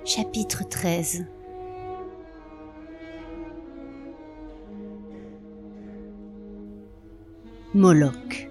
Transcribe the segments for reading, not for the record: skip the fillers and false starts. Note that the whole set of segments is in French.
Chapitre 13. Moloch.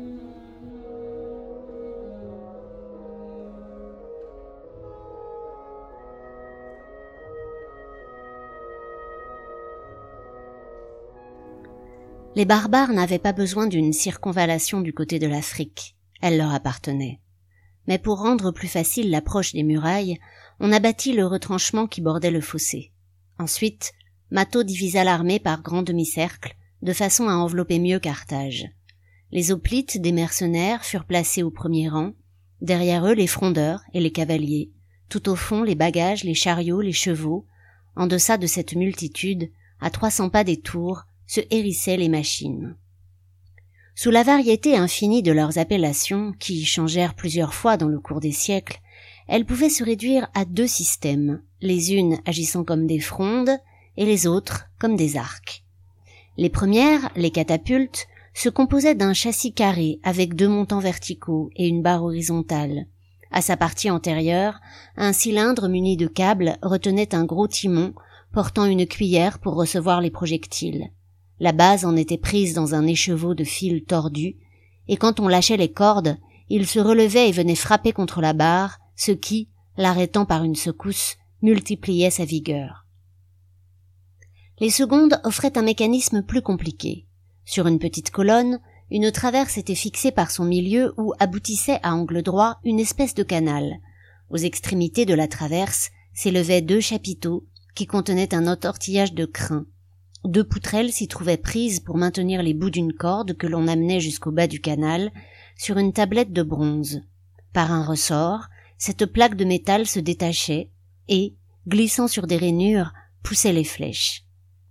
Les barbares n'avaient pas besoin d'une circonvallation du côté de l'Afrique, elle leur appartenait. Mais pour rendre plus facile l'approche des murailles, on abattit le retranchement qui bordait le fossé. Ensuite, Mathô divisa l'armée par grands demi-cercles, de façon à envelopper mieux Carthage. Les hoplites des mercenaires furent placés au premier rang, derrière eux les frondeurs et les cavaliers, tout au fond les bagages, les chariots, les chevaux. En deçà de cette multitude, à 300 pas des tours, se hérissaient les machines. Sous la variété infinie de leurs appellations, qui changèrent plusieurs fois dans le cours des siècles, elles pouvaient se réduire à 2 systèmes, les unes agissant comme des frondes et les autres comme des arcs. Les premières, les catapultes, se composaient d'un châssis carré avec 2 montants verticaux et une barre horizontale. À sa partie antérieure, un cylindre muni de câbles retenait un gros timon portant une cuillère pour recevoir les projectiles. La base en était prise dans un écheveau de fil tordu, et quand on lâchait les cordes, il se relevait et venait frapper contre la barre, ce qui, l'arrêtant par une secousse, multipliait sa vigueur. Les secondes offraient un mécanisme plus compliqué. Sur une petite colonne, une traverse était fixée par son milieu où aboutissait à angle droit une espèce de canal. Aux extrémités de la traverse s'élevaient 2 chapiteaux qui contenaient un entortillage de crin. 2 poutrelles s'y trouvaient prises pour maintenir les bouts d'une corde que l'on amenait jusqu'au bas du canal sur une tablette de bronze. Par un ressort, cette plaque de métal se détachait et, glissant sur des rainures, poussait les flèches.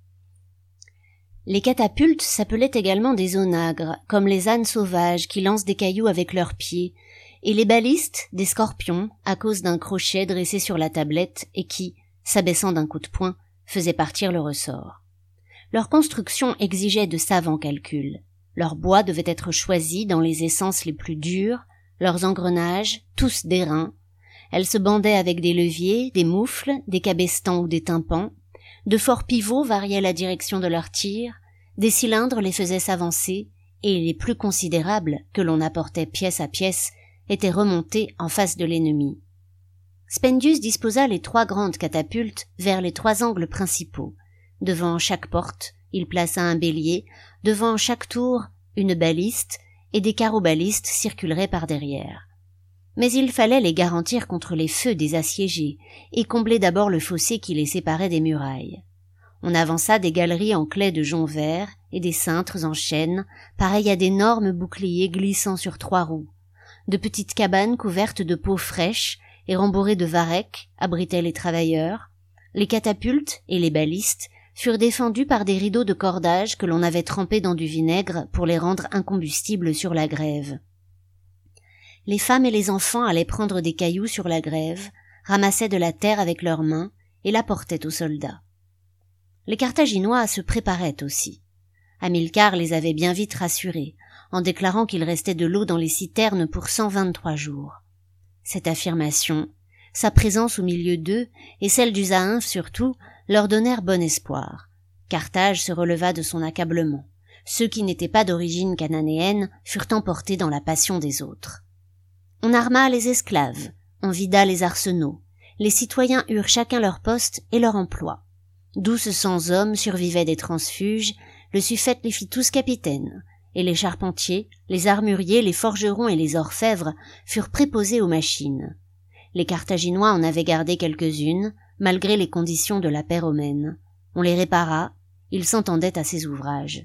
Les catapultes s'appelaient également des onagres, comme les ânes sauvages qui lancent des cailloux avec leurs pieds, et les balistes des scorpions, à cause d'un crochet dressé sur la tablette et qui, s'abaissant d'un coup de poing, faisait partir le ressort. Leur construction exigeait de savants calculs. Leur bois devait être choisi dans les essences les plus dures, leurs engrenages, tous d'airain. Elles se bandaient avec des leviers, des moufles, des cabestans ou des tympans. De forts pivots variaient la direction de leurs tirs, des cylindres les faisaient s'avancer, et les plus considérables, que l'on apportait pièce à pièce, étaient remontés en face de l'ennemi. Spendius disposa les 3 grandes catapultes vers les 3 angles principaux. Devant chaque porte, il plaça un bélier, devant chaque tour, une baliste, et des carreaux-balistes circuleraient par derrière. Mais il fallait les garantir contre les feux des assiégés, et combler d'abord le fossé qui les séparait des murailles. On avança des galeries en claies de jonc vert et des cintres en chêne, pareils à d'énormes boucliers glissant sur 3 roues. De petites cabanes couvertes de peaux fraîches et rembourrées de varech abritaient les travailleurs. Les catapultes et les balistes furent défendus par des rideaux de cordage que l'on avait trempés dans du vinaigre pour les rendre incombustibles sur la grève. Les femmes et les enfants allaient prendre des cailloux sur la grève, ramassaient de la terre avec leurs mains et la portaient aux soldats. Les Carthaginois se préparaient aussi. Hamilcar les avait bien vite rassurés, en déclarant qu'il restait de l'eau dans les citernes pour 123 jours. Cette affirmation, sa présence au milieu d'eux, et celle du Zaïmph surtout, leur donnèrent bon espoir. Carthage se releva de son accablement. Ceux qui n'étaient pas d'origine cananéenne furent emportés dans la passion des autres. On arma les esclaves, on vida les arsenaux, les citoyens eurent chacun leur poste et leur emploi. 1200 hommes survivaient des transfuges, le suffète les fit tous capitaines, et les charpentiers, les armuriers, les forgerons et les orfèvres furent préposés aux machines. Les Carthaginois en avaient gardé quelques-unes, malgré les conditions de la paix romaine. On les répara, ils s'entendaient à ces ouvrages.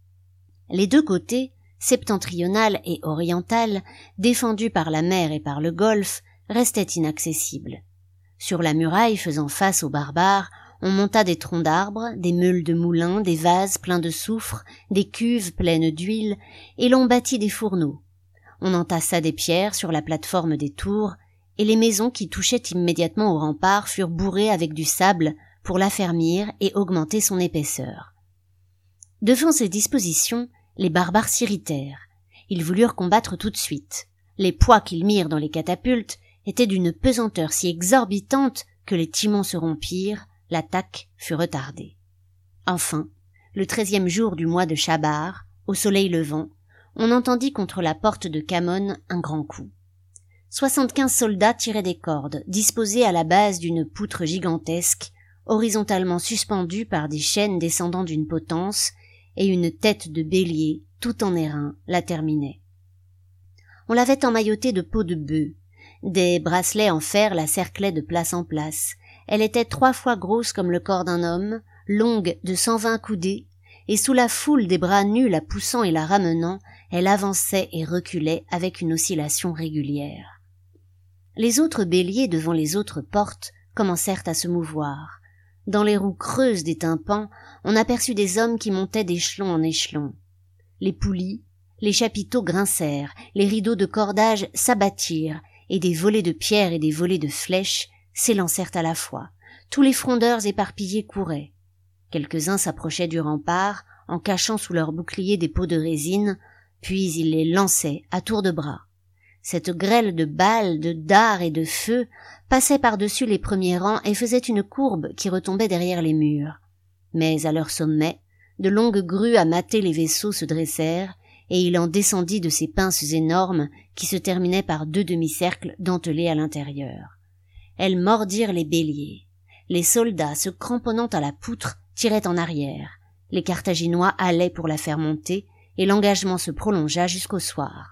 Les 2 côtés, septentrional et oriental, défendus par la mer et par le golfe, restaient inaccessibles. Sur la muraille faisant face aux barbares, on monta des troncs d'arbres, des meules de moulins, des vases pleins de soufre, des cuves pleines d'huile, et l'on bâtit des fourneaux. On entassa des pierres sur la plate-forme des tours, et les maisons qui touchaient immédiatement au rempart furent bourrées avec du sable pour l'affermir et augmenter son épaisseur. Devant ces dispositions, les barbares s'irritèrent. Ils voulurent combattre tout de suite. Les poids qu'ils mirent dans les catapultes étaient d'une pesanteur si exorbitante que les timons se rompirent, l'attaque fut retardée. Enfin, le 13e jour du mois de Chabar, au soleil levant, on entendit contre la porte de Khamon un grand coup. 75 soldats tiraient des cordes, disposées à la base d'une poutre gigantesque, horizontalement suspendue par des chaînes descendant d'une potence, et une tête de bélier, tout en airain, la terminait. On l'avait emmaillotée de peau de bœuf. Des bracelets en fer la cerclaient de place en place. Elle était 3 fois grosse comme le corps d'un homme, longue de 120 coudées, et sous la foule des bras nus la poussant et la ramenant, elle avançait et reculait avec une oscillation régulière. Les autres béliers devant les autres portes commencèrent à se mouvoir. Dans les roues creuses des tympans, on aperçut des hommes qui montaient d'échelon en échelon. Les poulies, les chapiteaux grincèrent, les rideaux de cordage s'abattirent, et des volées de pierres et des volées de flèches s'élancèrent à la fois. Tous les frondeurs éparpillés couraient. Quelques-uns s'approchaient du rempart, en cachant sous leurs boucliers des pots de résine, puis ils les lançaient à tour de bras. Cette grêle de balles, de dards et de feux passait par-dessus les premiers rangs et faisait une courbe qui retombait derrière les murs. Mais à leur sommet, de longues grues à mater les vaisseaux se dressèrent, et il en descendit de ces pinces énormes qui se terminaient par 2 demi-cercles dentelés à l'intérieur. Elles mordirent les béliers. Les soldats, se cramponnant à la poutre, tiraient en arrière. Les Carthaginois halaient pour la faire monter, et l'engagement se prolongea jusqu'au soir.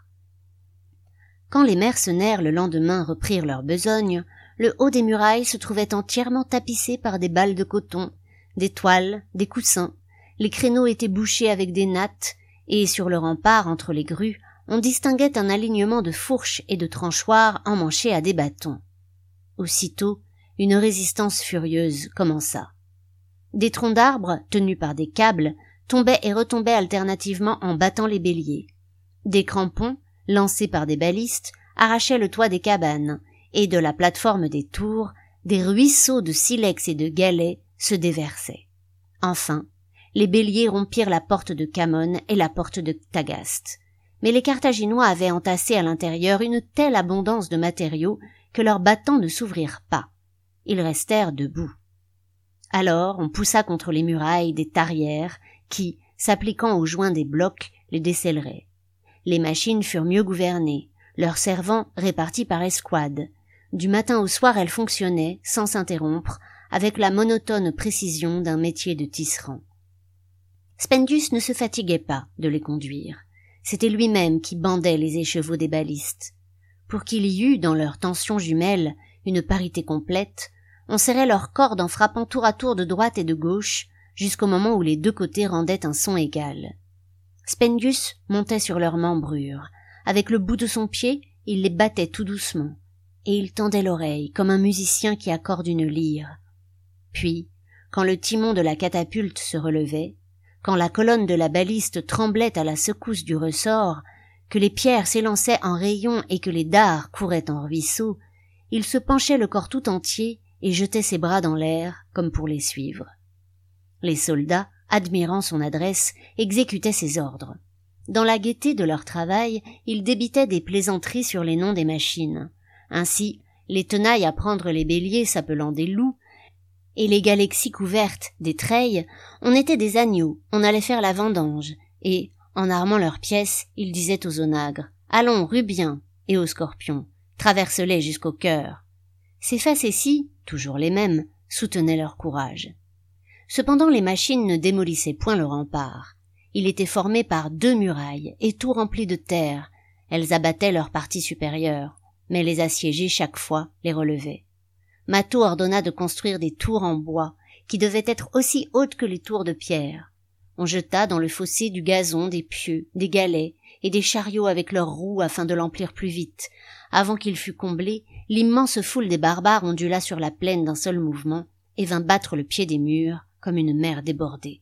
Quand les mercenaires le lendemain reprirent leur besogne, le haut des murailles se trouvait entièrement tapissé par des balles de coton, des toiles, des coussins. Les créneaux étaient bouchés avec des nattes, et sur le rempart entre les grues, on distinguait un alignement de fourches et de tranchoirs emmanchés à des bâtons. Aussitôt, une résistance furieuse commença. Des troncs d'arbres, tenus par des câbles, tombaient et retombaient alternativement en battant les béliers. Des crampons, lancés par des balistes, arrachaient le toit des cabanes, et de la plate-forme des tours, des ruisseaux de silex et de galets se déversaient. Enfin, les béliers rompirent la porte de Khamon et la porte de Tagaste. Mais les Carthaginois avaient entassé à l'intérieur une telle abondance de matériaux que leurs battants ne s'ouvrirent pas. Ils restèrent debout. Alors on poussa contre les murailles des tarières qui, s'appliquant aux joints des blocs, les décelleraient. Les machines furent mieux gouvernées, leurs servants répartis par escouades. Du matin au soir elles fonctionnaient, sans s'interrompre, avec la monotone précision d'un métier de tisserand. Spendius ne se fatiguait pas de les conduire. C'était lui-même qui bandait les écheveaux des balistes. Pour qu'il y eût dans leurs tensions jumelles une parité complète, on serrait leurs cordes en frappant tour à tour de droite et de gauche, jusqu'au moment où les 2 côtés rendaient un son égal. Spendius montait sur leurs membrures. Avec le bout de son pied, il les battait tout doucement, et il tendait l'oreille comme un musicien qui accorde une lyre. Puis, quand le timon de la catapulte se relevait, quand la colonne de la baliste tremblait à la secousse du ressort, que les pierres s'élançaient en rayons et que les dards couraient en ruisseaux, il se penchait le corps tout entier et jetait ses bras dans l'air comme pour les suivre. Les soldats, admirant son adresse, exécutaient ses ordres. Dans la gaieté de leur travail, ils débitaient des plaisanteries sur les noms des machines. Ainsi, les tenailles à prendre les béliers s'appelant des loups, et les galaxies couvertes des treilles, on était des agneaux, on allait faire la vendange, et, en armant leurs pièces, ils disaient aux onagres « Allons, Rubien !» et aux scorpions « Traverse-les jusqu'au cœur !» Ces facéties, toujours les mêmes, soutenaient leur courage. Cependant les machines ne démolissaient point le rempart. Il était formé par 2 murailles, et tout rempli de terre. Elles abattaient leur partie supérieure, mais les assiégés chaque fois les relevaient. Mathô ordonna de construire des tours en bois, qui devaient être aussi hautes que les tours de pierre. On jeta dans le fossé du gazon, des pieux, des galets et des chariots avec leurs roues afin de l'emplir plus vite. Avant qu'il fût comblé, l'immense foule des barbares ondula sur la plaine d'un seul mouvement et vint battre le pied des murs comme une mer débordée.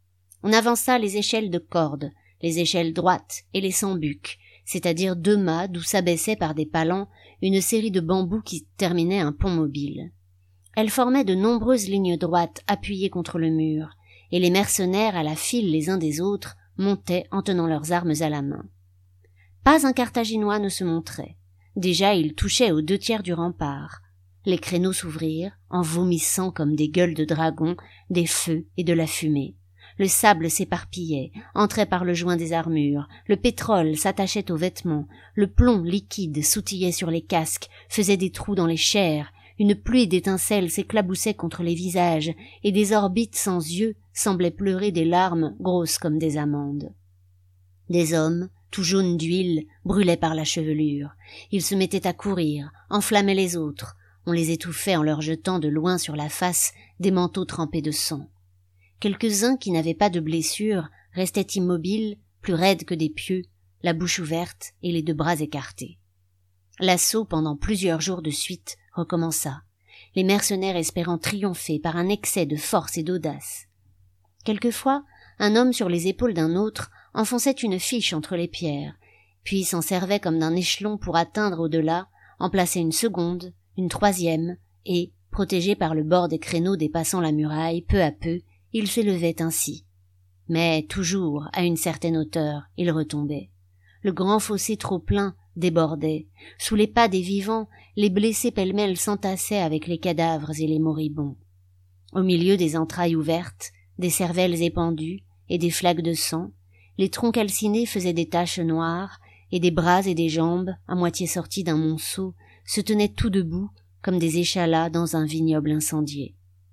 On avança les échelles de cordes, les échelles droites et les sambucs, c'est-à-dire 2 mâts d'où s'abaissait par des palans une série de bambous qui terminaient un pont mobile. Elles formaient de nombreuses lignes droites appuyées contre le mur, et les mercenaires à la file les uns des autres montaient en tenant leurs armes à la main. Pas un Carthaginois ne se montrait. Déjà ils touchaient aux 2 tiers du rempart. Les créneaux s'ouvrirent, en vomissant comme des gueules de dragon, des feux et de la fumée. Le sable s'éparpillait, entrait par le joint des armures, le pétrole s'attachait aux vêtements, le plomb liquide sautillait sur les casques, faisait des trous dans les chairs, une pluie d'étincelles s'éclaboussait contre les visages, et des orbites sans yeux semblaient pleurer des larmes grosses comme des amandes. Des hommes, tout jaunes d'huile, brûlaient par la chevelure. Ils se mettaient à courir, enflammaient les autres. On les étouffait en leur jetant de loin sur la face des manteaux trempés de sang. Quelques-uns qui n'avaient pas de blessures restaient immobiles, plus raides que des pieux, la bouche ouverte et les deux bras écartés. L'assaut pendant plusieurs jours de suite recommença, les mercenaires espérant triompher par un excès de force et d'audace. Quelquefois, un homme sur les épaules d'un autre enfonçait une fiche entre les pierres, puis s'en servait comme d'un échelon pour atteindre au-delà, en placer une seconde, une troisième, et, protégé par le bord des créneaux dépassant la muraille, peu à peu, il s'élevait ainsi. Mais toujours, à une certaine hauteur, il retombait. Le grand fossé trop plein débordait. Sous les pas des vivants, les blessés pêle-mêle s'entassaient avec les cadavres et les moribonds. Au milieu des entrailles ouvertes, des cervelles épandues et des flaques de sang, les troncs calcinés faisaient des taches noires, et des bras et des jambes, à moitié sortis d'un monceau, se tenaient tout debout, comme des échalas dans un vignoble incendié.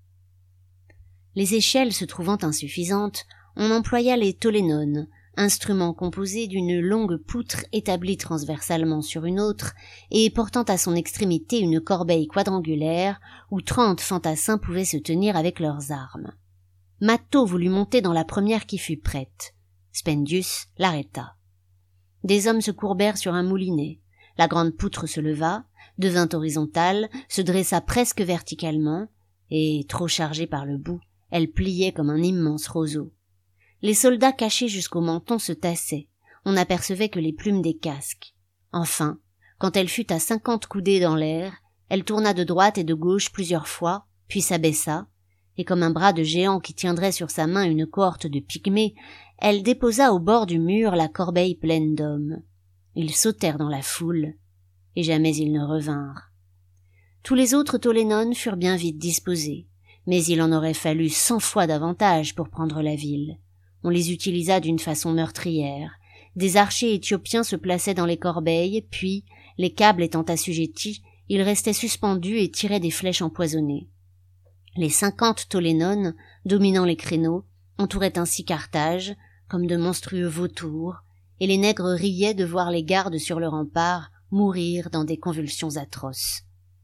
Les échelles se trouvant insuffisantes, on employa les tolénones, instruments composés d'une longue poutre établie transversalement sur une autre et portant à son extrémité une corbeille quadrangulaire où 30 fantassins pouvaient se tenir avec leurs armes. Matho voulut monter dans la première qui fut prête. Spendius l'arrêta. Des hommes se courbèrent sur un moulinet. La grande poutre se leva, devint horizontale, se dressa presque verticalement, et, trop chargée par le bout, elle pliait comme un immense roseau. Les soldats cachés jusqu'au menton se tassaient. On n'apercevait que les plumes des casques. Enfin, quand elle fut à 50 coudées dans l'air, elle tourna de droite et de gauche plusieurs fois, puis s'abaissa, et comme un bras de géant qui tiendrait sur sa main une cohorte de pygmées, elle déposa au bord du mur la corbeille pleine d'hommes. Ils sautèrent dans la foule, et jamais ils ne revinrent. Tous les autres Tolénones furent bien vite disposés, mais il en aurait fallu 100 fois davantage pour prendre la ville. On les utilisa d'une façon meurtrière. Des archers éthiopiens se plaçaient dans les corbeilles, puis, les câbles étant assujettis, ils restaient suspendus et tiraient des flèches empoisonnées. Les 50 Tolénones, dominant les créneaux, entouraient ainsi Carthage, comme de monstrueux vautours, et les nègres riaient de voir les gardes sur le rempart mourir dans des convulsions atroces.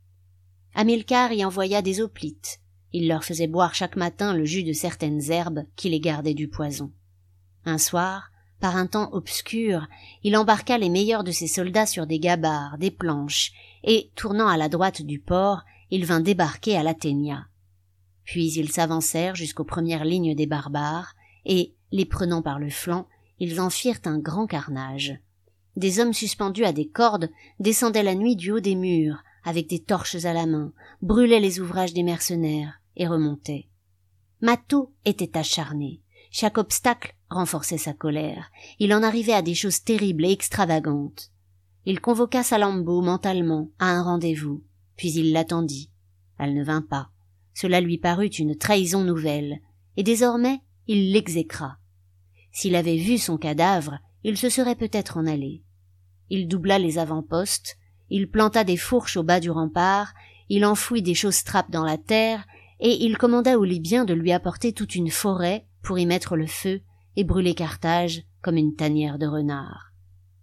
Hamilcar y envoya des hoplites. Il leur faisait boire chaque matin le jus de certaines herbes qui les gardaient du poison. Un soir, par un temps obscur, il embarqua les meilleurs de ses soldats sur des gabarres, des planches, et, tournant à la droite du port, il vint débarquer à l'Athénia. Puis ils s'avancèrent jusqu'aux premières lignes des barbares, et, les prenant par le flanc, ils en firent un grand carnage. Des hommes suspendus à des cordes descendaient la nuit du haut des murs, avec des torches à la main, brûlaient les ouvrages des mercenaires, et remontaient. Matho était acharné. Chaque obstacle renforçait sa colère. Il en arrivait à des choses terribles et extravagantes. Il convoqua Salammbô mentalement à un rendez-vous, puis il l'attendit. Elle ne vint pas. Cela lui parut une trahison nouvelle, et désormais il l'exécra. S'il avait vu son cadavre, il se serait peut-être en allé. Il doubla les avant-postes, il planta des fourches au bas du rempart, il enfouit des chausse-trapes dans la terre, et il commanda aux Libyens de lui apporter toute une forêt pour y mettre le feu et brûler Carthage comme une tanière de renards.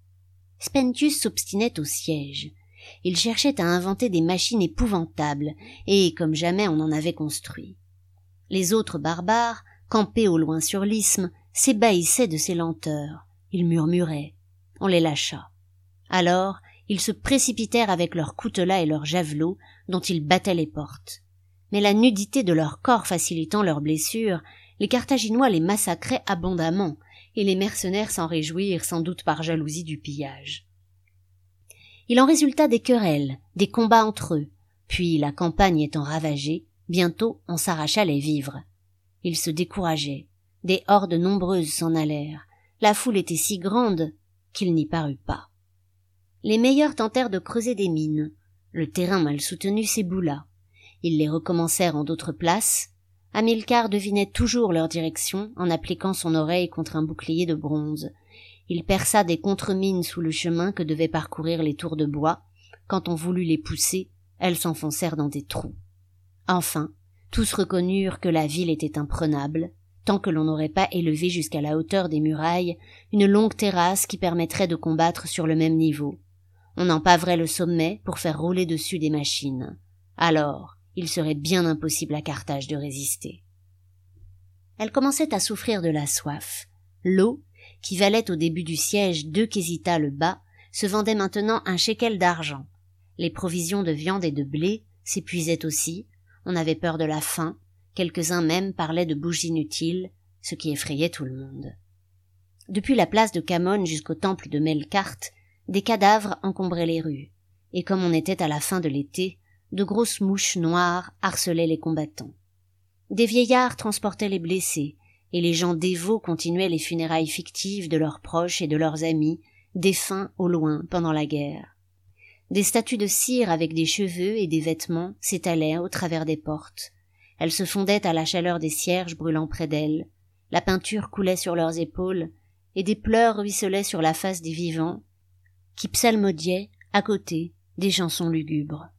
Spendius s'obstinait au siège. Il cherchait à inventer des machines épouvantables, et comme jamais on en avait construit. Les autres barbares, campés au loin sur l'isthme, s'ébahissaient de ses lenteurs. Ils murmuraient. On les lâcha. Alors, ils se précipitèrent avec leurs coutelas et leurs javelots, dont ils battaient les portes. Mais la nudité de leur corps facilitant leurs blessures, les Carthaginois les massacraient abondamment, et les mercenaires s'en réjouirent sans doute par jalousie du pillage. Il en résulta des querelles, des combats entre eux, puis, la campagne étant ravagée, bientôt on s'arracha les vivres. Ils se décourageaient, des hordes nombreuses s'en allèrent, la foule était si grande qu'il n'y parut pas. Les meilleurs tentèrent de creuser des mines. Le terrain mal soutenu s'éboula. Ils les recommencèrent en d'autres places. Hamilcar devinait toujours leur direction en appliquant son oreille contre un bouclier de bronze. Il perça des contre-mines sous le chemin que devaient parcourir les tours de bois. Quand on voulut les pousser, elles s'enfoncèrent dans des trous. Enfin, tous reconnurent que la ville était imprenable, tant que l'on n'aurait pas élevé jusqu'à la hauteur des murailles une longue terrasse qui permettrait de combattre sur le même niveau. On en paverait le sommet pour faire rouler dessus des machines. Alors, il serait bien impossible à Carthage de résister. Elle commençait à souffrir de la soif. L'eau, qui valait au début du siège 2 quesita le bas, se vendait maintenant 1 shekel d'argent. Les provisions de viande et de blé s'épuisaient aussi. On avait peur de la faim. Quelques-uns même parlaient de bouches inutiles, ce qui effrayait tout le monde. Depuis la place de Khamon jusqu'au temple de Melkart, des cadavres encombraient les rues, et comme on était à la fin de l'été, de grosses mouches noires harcelaient les combattants. Des vieillards transportaient les blessés, et les gens dévots continuaient les funérailles fictives de leurs proches et de leurs amis, défunts au loin pendant la guerre. Des statues de cire avec des cheveux et des vêtements s'étalaient au travers des portes. Elles se fondaient à la chaleur des cierges brûlant près d'elles. La peinture coulait sur leurs épaules, et des pleurs ruisselaient sur la face des vivants, qui psalmodiaient, à côté, des chansons lugubres.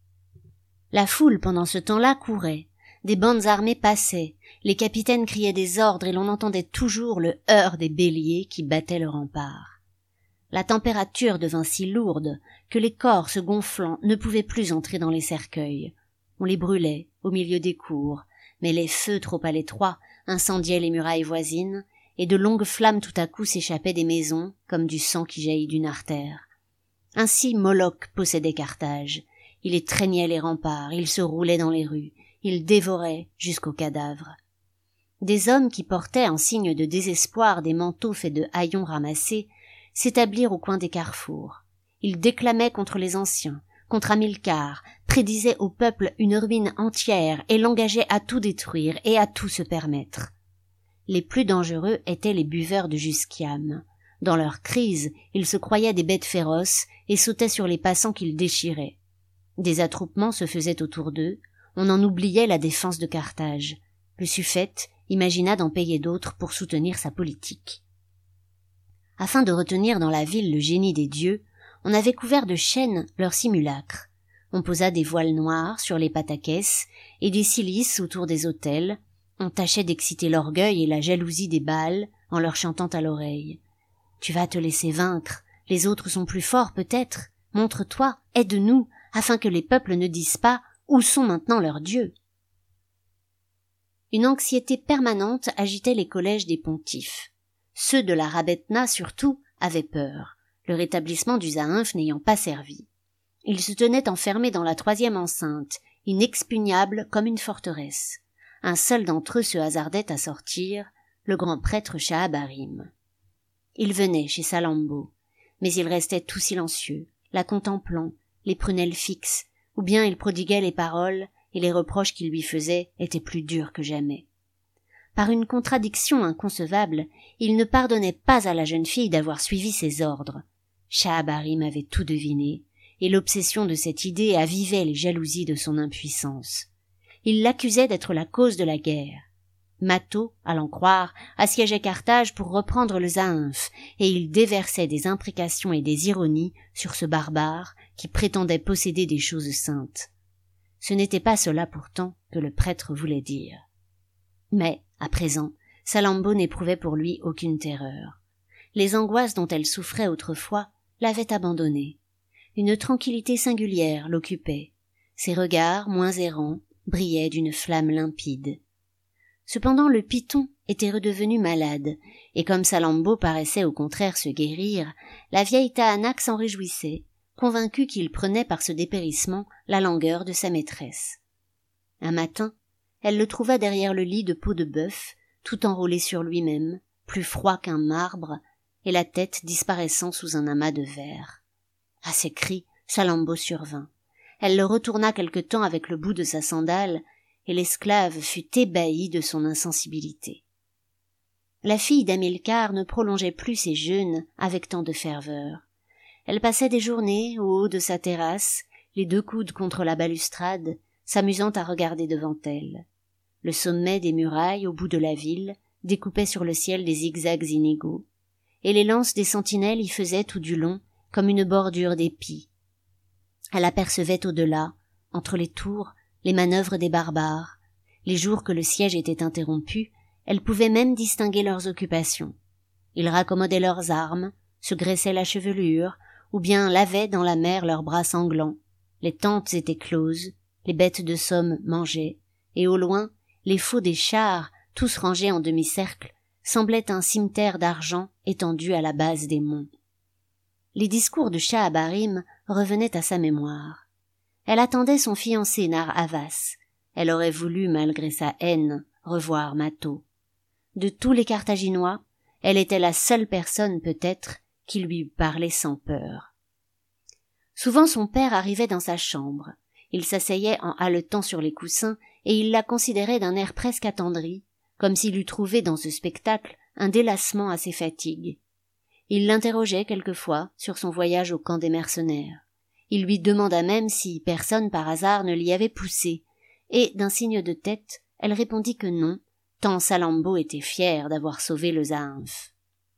La foule, pendant ce temps-là, courait. Des bandes armées passaient, les capitaines criaient des ordres et l'on entendait toujours le heurt des béliers qui battaient le rempart. La température devint si lourde que les corps se gonflant ne pouvaient plus entrer dans les cercueils. On les brûlait au milieu des cours, mais les feux trop à l'étroit incendiaient les murailles voisines, et de longues flammes tout à coup s'échappaient des maisons comme du sang qui jaillit d'une artère. Ainsi Moloch possédait Carthage. Il étreignait les remparts, il se roulait dans les rues, il dévorait jusqu'aux cadavres. Des hommes qui portaient en signe de désespoir des manteaux faits de haillons ramassés s'établirent au coin des carrefours. Ils déclamaient contre les anciens, contre Hamilcar, prédisaient au peuple une ruine entière et l'engageaient à tout détruire et à tout se permettre. Les plus dangereux étaient les buveurs de Jusquiam. Dans leur crise, ils se croyaient des bêtes féroces et sautaient sur les passants qu'ils déchiraient. Des attroupements se faisaient autour d'eux, on en oubliait la défense de Carthage. Le suffète imagina d'en payer d'autres pour soutenir sa politique. Afin de retenir dans la ville le génie des dieux, on avait couvert de chêne leur simulacre. On posa des voiles noirs sur les pataquès et des cilices autour des autels. On tâchait d'exciter l'orgueil et la jalousie des Baals en leur chantant à l'oreille. « Tu vas te laisser vaincre, les autres sont plus forts peut-être. Montre-toi, aide-nous, afin que les peuples ne disent pas « Où sont maintenant leurs dieux ?» Une anxiété permanente agitait les collèges des pontifes. Ceux de la Rabbetna, surtout, avaient peur, le rétablissement du Zaïmph n'ayant pas servi. Ils se tenaient enfermés dans la 3e enceinte, inexpugnable comme une forteresse. Un seul d'entre eux se hasardait à sortir, le grand prêtre Shahabarim. Il venait chez Salammbô, mais il restait tout silencieux, la contemplant, les prunelles fixes, ou bien il prodiguait les paroles, et les reproches qu'il lui faisait étaient plus durs que jamais. Par une contradiction inconcevable, il ne pardonnait pas à la jeune fille d'avoir suivi ses ordres. Shahabarim avait tout deviné, et l'obsession de cette idée avivait les jalousies de son impuissance. Il l'accusait d'être la cause de la guerre. Matho, à l'en croire, assiégeait Carthage pour reprendre le Zaïmph, et il déversait des imprécations et des ironies sur ce barbare qui prétendait posséder des choses saintes. Ce n'était pas cela pourtant que le prêtre voulait dire. Mais, à présent, Salammbô n'éprouvait pour lui aucune terreur. Les angoisses dont elle souffrait autrefois l'avaient abandonnée. Une tranquillité singulière l'occupait. Ses regards, moins errants, brillaient d'une flamme limpide. Cependant le python était redevenu malade, et comme Salammbô paraissait au contraire se guérir, la vieille Taanach s'en réjouissait, convaincue qu'il prenait par ce dépérissement la langueur de sa maîtresse. Un matin, elle le trouva derrière le lit de peau de bœuf, tout enrôlé sur lui-même, plus froid qu'un marbre, et la tête disparaissant sous un amas de verre. À ses cris, Salammbô survint. Elle le retourna quelque temps avec le bout de sa sandale, et l'esclave fut ébahie de son insensibilité. La fille d'Hamilcar ne prolongeait plus ses jeûnes avec tant de ferveur. Elle passait des journées au haut de sa terrasse, les 2 coudes contre la balustrade, s'amusant à regarder devant elle. Le sommet des murailles au bout de la ville découpait sur le ciel des zigzags inégaux, et les lances des sentinelles y faisaient tout du long comme une bordure d'épis. Elle apercevait au-delà, entre les tours, les manœuvres des barbares. Les jours que le siège était interrompu, elle pouvait même distinguer leurs occupations. Ils raccommodaient leurs armes, se graissaient la chevelure, ou bien lavaient dans la mer leurs bras sanglants. Les tentes étaient closes, les bêtes de somme mangeaient, et au loin, les faux des chars, tous rangés en demi-cercle, semblaient un cimetère d'argent étendu à la base des monts. Les discours de Schahabarim revenaient à sa mémoire. Elle attendait son fiancé Narr'Havas. Elle aurait voulu, malgré sa haine, revoir Mâtho. De tous les Carthaginois, elle était la seule personne, peut-être, qui lui parlait sans peur. Souvent son père arrivait dans sa chambre. Il s'asseyait en haletant sur les coussins et il la considérait d'un air presque attendri, comme s'il eût trouvé dans ce spectacle un délassement à ses fatigues. Il l'interrogeait quelquefois sur son voyage au camp des mercenaires. Il lui demanda même si personne par hasard ne l'y avait poussé, et d'un signe de tête, elle répondit que non, tant Salammbô était fier d'avoir sauvé le Zaïmph.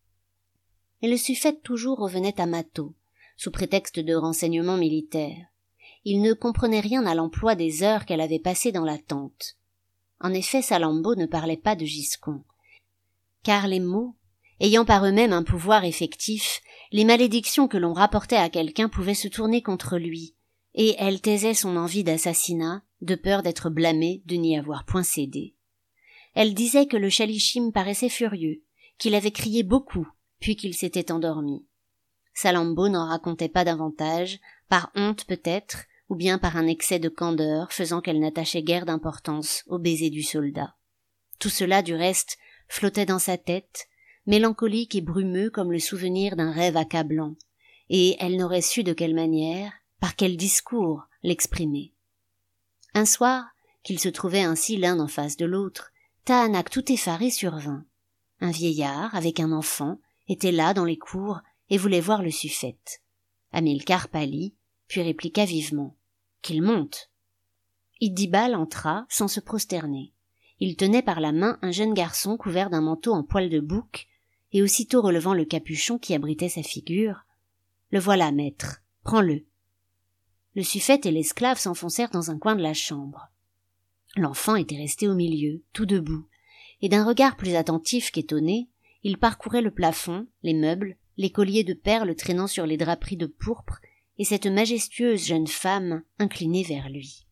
Et le suffète toujours revenait à Mâtho, sous prétexte de renseignements militaires. Il ne comprenait rien à l'emploi des heures qu'elle avait passées dans la tente. En effet, Salammbô ne parlait pas de Giscon, car les mots, ayant par eux-mêmes un pouvoir effectif, les malédictions que l'on rapportait à quelqu'un pouvaient se tourner contre lui, et elle taisait son envie d'assassinat, de peur d'être blâmée de n'y avoir point cédé. Elle disait que le Shalichim paraissait furieux, qu'il avait crié beaucoup, puis qu'il s'était endormi. Salammbô n'en racontait pas davantage, par honte peut-être, ou bien par un excès de candeur faisant qu'elle n'attachait guère d'importance au baiser du soldat. Tout cela, du reste, flottait dans sa tête, mélancolique et brumeux comme le souvenir d'un rêve accablant, et elle n'aurait su de quelle manière, par quel discours, l'exprimer. Un soir, qu'ils se trouvaient ainsi l'un en face de l'autre, Taanach tout effaré survint. Un vieillard, avec un enfant, était là dans les cours et voulait voir le suffète. Hamilcar pâlit, puis répliqua vivement « Qu'il monte !» Iddibal entra sans se prosterner. Il tenait par la main un jeune garçon couvert d'un manteau en poil de bouc, et aussitôt relevant le capuchon qui abritait sa figure, « Le voilà, maître, prends-le. » Le suffète et l'esclave s'enfoncèrent dans un coin de la chambre. L'enfant était resté au milieu, tout debout, et d'un regard plus attentif qu'étonné, il parcourait le plafond, les meubles, les colliers de perles traînant sur les draperies de pourpre, et cette majestueuse jeune femme inclinée vers lui.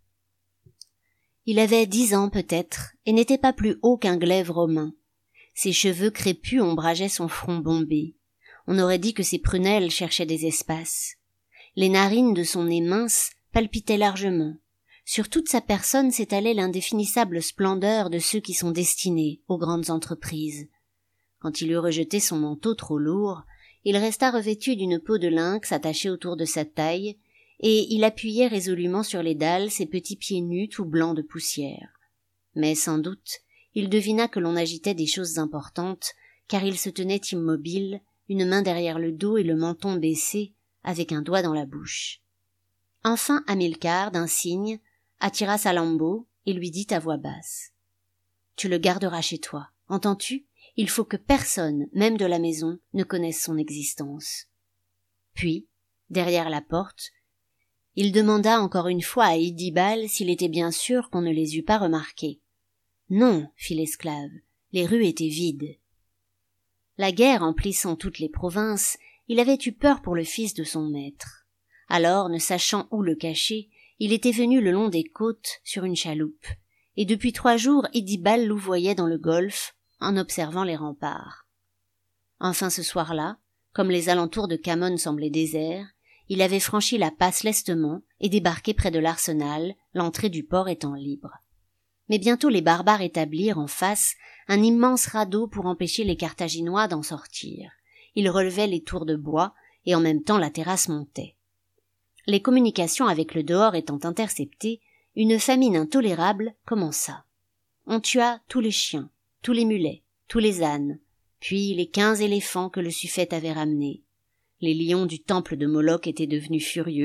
Il avait 10 ans peut-être, et n'était pas plus haut qu'un glaive romain. Ses cheveux crépus ombrageaient son front bombé. On aurait dit que ses prunelles cherchaient des espaces. Les narines de son nez mince palpitaient largement. Sur toute sa personne s'étalait l'indéfinissable splendeur de ceux qui sont destinés aux grandes entreprises. Quand il eut rejeté son manteau trop lourd, il resta revêtu d'une peau de lynx attachée autour de sa taille, et il appuyait résolument sur les dalles ses petits pieds nus tout blancs de poussière. Mais sans doute, il devina que l'on agitait des choses importantes, car il se tenait immobile, une main derrière le dos et le menton baissé, avec un doigt dans la bouche. Enfin Hamilcar, d'un signe, attira Salammbô et lui dit à voix basse « Tu le garderas chez toi, entends-tu ? Il faut que personne, même de la maison, ne connaisse son existence. » Puis, derrière la porte, il demanda encore une fois à Iddibal s'il était bien sûr qu'on ne les eût pas remarqués. « Non, » fit l'esclave, « les rues étaient vides. » La guerre emplissant toutes les provinces, il avait eu peur pour le fils de son maître. Alors, ne sachant où le cacher, il était venu le long des côtes sur une chaloupe, et depuis 3 jours Iddibal louvoyait dans le golfe en observant les remparts. Enfin ce soir-là, comme les alentours de Khamon semblaient déserts, il avait franchi la passe lestement et débarqué près de l'arsenal, l'entrée du port étant libre. Mais bientôt les barbares établirent en face un immense radeau pour empêcher les Carthaginois d'en sortir. Ils relevaient les tours de bois et en même temps la terrasse montait. Les communications avec le dehors étant interceptées, une famine intolérable commença. On tua tous les chiens, tous les mulets, tous les ânes, puis les 15 éléphants que le suffète avait ramenés. Les lions du temple de Moloch étaient devenus furieux,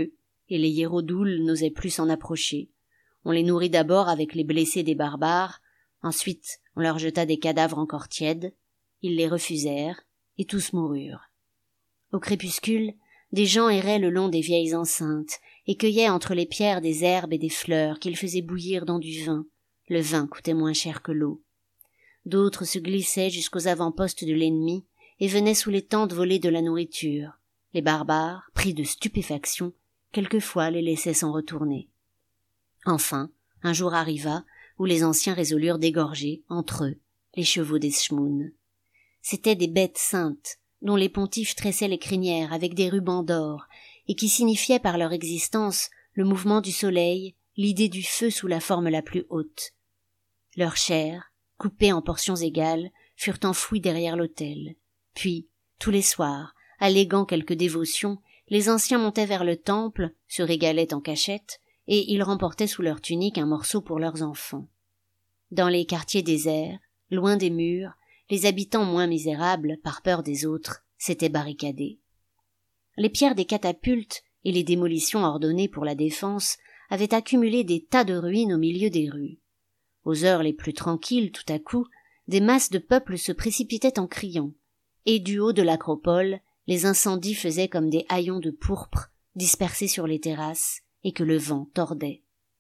et les hiérodoules n'osaient plus s'en approcher. On les nourrit d'abord avec les blessés des barbares, ensuite on leur jeta des cadavres encore tièdes, ils les refusèrent, et tous moururent. Au crépuscule, des gens erraient le long des vieilles enceintes, et cueillaient entre les pierres des herbes et des fleurs qu'ils faisaient bouillir dans du vin. Le vin coûtait moins cher que l'eau. D'autres se glissaient jusqu'aux avant-postes de l'ennemi, et venaient sous les tentes voler de la nourriture. Les barbares, pris de stupéfaction, quelquefois les laissaient s'en retourner. Enfin, un jour arriva où les anciens résolurent d'égorger, entre eux, les chevaux des Schmoun. C'étaient des bêtes saintes, dont les pontifes tressaient les crinières avec des rubans d'or, et qui signifiaient par leur existence le mouvement du soleil, l'idée du feu sous la forme la plus haute. Leur chair, coupée en portions égales, furent enfouies derrière l'autel. Puis, tous les soirs, alléguant quelque dévotion, les anciens montaient vers le temple, se régalaient en cachette, et ils remportaient sous leur tunique un morceau pour leurs enfants. Dans les quartiers déserts, loin des murs, les habitants moins misérables, par peur des autres, s'étaient barricadés. Les pierres des catapultes et les démolitions ordonnées pour la défense avaient accumulé des tas de ruines au milieu des rues. Aux heures les plus tranquilles, tout à coup, des masses de peuple se précipitaient en criant, et du haut de l'acropole, les incendies faisaient comme des haillons de pourpre dispersés sur les terrasses et que le vent tordait.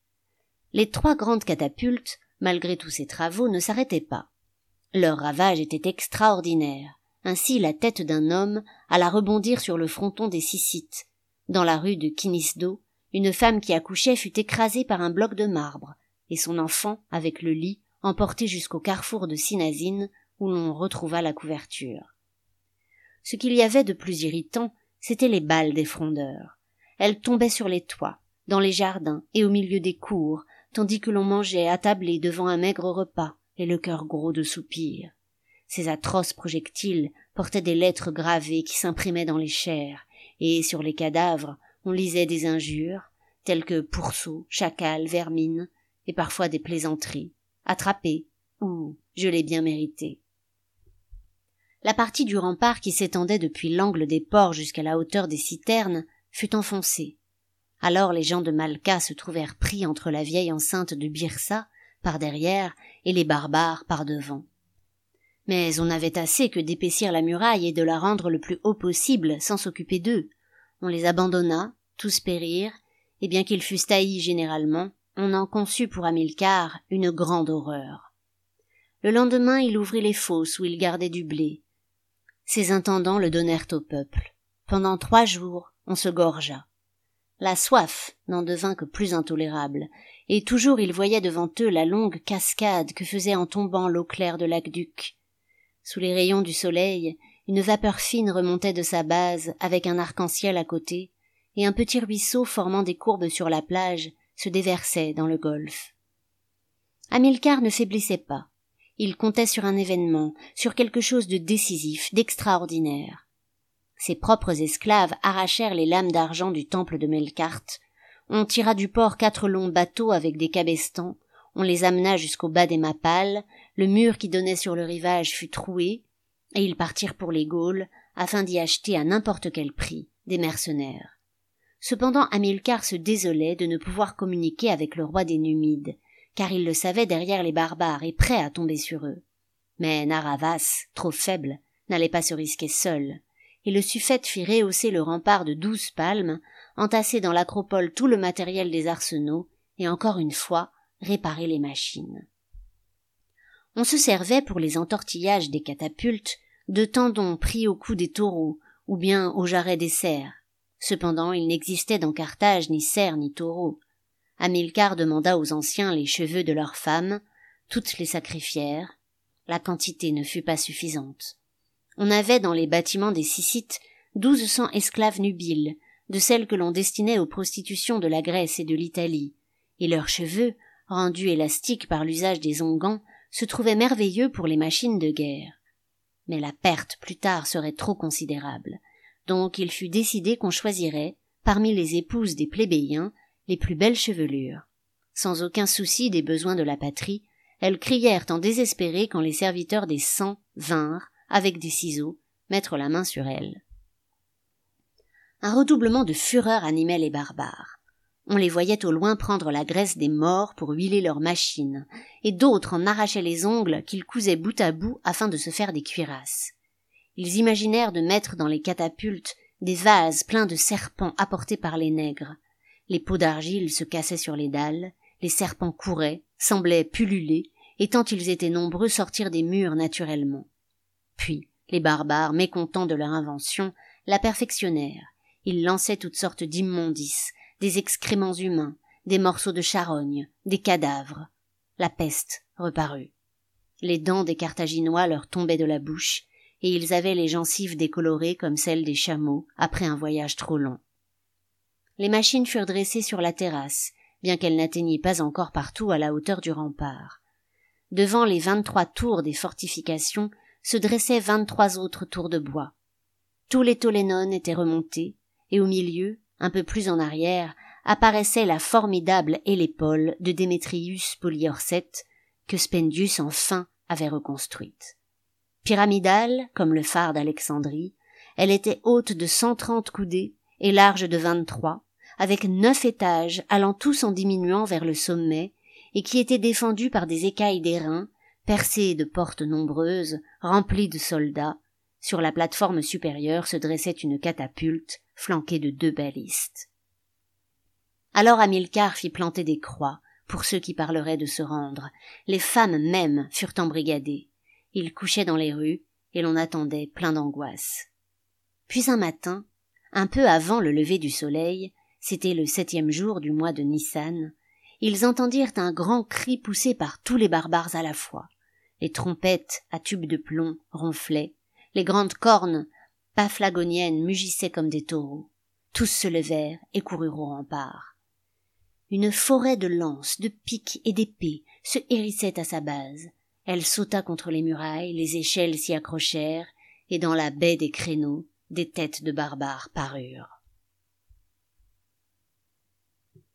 Les 3 grandes catapultes, malgré tous ces travaux, ne s'arrêtaient pas. Leur ravage était extraordinaire. Ainsi la tête d'un homme alla rebondir sur le fronton des Syssites. Dans la rue de Kinisdo, une femme qui accouchait fut écrasée par un bloc de marbre, et son enfant, avec le lit, emporté jusqu'au carrefour de Sinazine, où l'on retrouva la couverture. Ce qu'il y avait de plus irritant, c'étaient les balles des frondeurs. Elles tombaient sur les toits, dans les jardins et au milieu des cours, tandis que l'on mangeait attablé devant un maigre repas, et le cœur gros de soupirs. Ces atroces projectiles portaient des lettres gravées qui s'imprimaient dans les chairs, et sur les cadavres, on lisait des injures, telles que pourceau, chacal, vermine, et parfois des plaisanteries, attrapé, ou je l'ai bien mérité. La partie du rempart qui s'étendait depuis l'angle des ports jusqu'à la hauteur des citernes fut enfoncée. Alors les gens de Malqua se trouvèrent pris entre la vieille enceinte de Byrsa, par derrière, et les barbares par devant. Mais on avait assez que d'épaissir la muraille et de la rendre le plus haut possible sans s'occuper d'eux. On les abandonna, tous périrent, et bien qu'ils fussent haïs généralement, on en conçut pour Hamilcar une grande horreur. Le lendemain, il ouvrit les fosses où il gardait du blé. Ses intendants le donnèrent au peuple. Pendant 3 jours, on se gorgea. La soif n'en devint que plus intolérable, et toujours il voyait devant eux la longue cascade que faisait en tombant l'eau claire de l'aqueduc. Sous les rayons du soleil, une vapeur fine remontait de sa base avec un arc-en-ciel à côté, et un petit ruisseau formant des courbes sur la plage se déversait dans le golfe. Hamilcar ne faiblissait pas. Il comptait sur un événement, sur quelque chose de décisif, d'extraordinaire. Ses propres esclaves arrachèrent les lames d'argent du temple de Melkart. On tira du port 4 longs bateaux avec des cabestans, on les amena jusqu'au bas des mappales, le mur qui donnait sur le rivage fut troué, et ils partirent pour les Gaules, afin d'y acheter à n'importe quel prix des mercenaires. Cependant Hamilcar se désolait de ne pouvoir communiquer avec le roi des Numides, car il le savait derrière les barbares et prêt à tomber sur eux. Mais Narr'Havas, trop faible, n'allait pas se risquer seul, et le suffète fit rehausser le rempart de 12 palmes, entasser dans l'acropole tout le matériel des arsenaux, et encore une fois, réparer les machines. On se servait pour les entortillages des catapultes de tendons pris au cou des taureaux, ou bien aux jarrets des cerfs. Cependant, il n'existait dans Carthage ni cerfs ni taureaux. Hamilcar demanda aux anciens les cheveux de leurs femmes, toutes les sacrifièrent. La quantité ne fut pas suffisante. On avait dans les bâtiments des Syssites 1200 esclaves nubiles, de celles que l'on destinait aux prostitutions de la Grèce et de l'Italie, et leurs cheveux, rendus élastiques par l'usage des onguents, se trouvaient merveilleux pour les machines de guerre. Mais la perte plus tard serait trop considérable, donc il fut décidé qu'on choisirait, parmi les épouses des plébéiens, les plus belles chevelures. Sans aucun souci des besoins de la patrie, elles crièrent en désespéré quand les serviteurs des 100 vinrent, avec des ciseaux, mettre la main sur elles. Un redoublement de fureur animait les barbares. On les voyait au loin prendre la graisse des morts pour huiler leurs machines, et d'autres en arrachaient les ongles qu'ils cousaient bout à bout afin de se faire des cuirasses. Ils imaginèrent de mettre dans les catapultes des vases pleins de serpents apportés par les nègres. Les pots d'argile se cassaient sur les dalles, les serpents couraient, semblaient pulluler, et tant ils étaient nombreux sortir des murs naturellement. Puis, les barbares, mécontents de leur invention, la perfectionnèrent. Ils lançaient toutes sortes d'immondices, des excréments humains, des morceaux de charogne, des cadavres. La peste reparut. Les dents des Carthaginois leur tombaient de la bouche, et ils avaient les gencives décolorées comme celles des chameaux après un voyage trop long. Les machines furent dressées sur la terrasse, bien qu'elles n'atteignaient pas encore partout à la hauteur du rempart. Devant les 23 tours des fortifications se dressaient 23 autres tours de bois. Tous les Tollénones étaient remontés, et au milieu, un peu plus en arrière, apparaissait la formidable hélépole de Démétrius Poliorcète, que Spendius enfin avait reconstruite. Pyramidale, comme le phare d'Alexandrie, elle était haute de 130 coudées et large de 23, avec 9 étages allant tous en diminuant vers le sommet, et qui étaient défendus par des écailles d'airain, percées de portes nombreuses, remplies de soldats. Sur la plate-forme supérieure se dressait une catapulte, flanquée de 2 balistes. Alors Hamilcar fit planter des croix, pour ceux qui parleraient de se rendre. Les femmes mêmes furent embrigadées. Ils couchaient dans les rues, et l'on attendait plein d'angoisse. Puis un matin, un peu avant le lever du soleil, c'était le 7e jour du mois de Nissan, ils entendirent un grand cri poussé par tous les barbares à la fois. Les trompettes à tubes de plomb ronflaient, les grandes cornes paphlagoniennes mugissaient comme des taureaux. Tous se levèrent et coururent au rempart. Une forêt de lances, de piques et d'épées se hérissait à sa base. Elle sauta contre les murailles, les échelles s'y accrochèrent, et dans la baie des créneaux, des têtes de barbares parurent.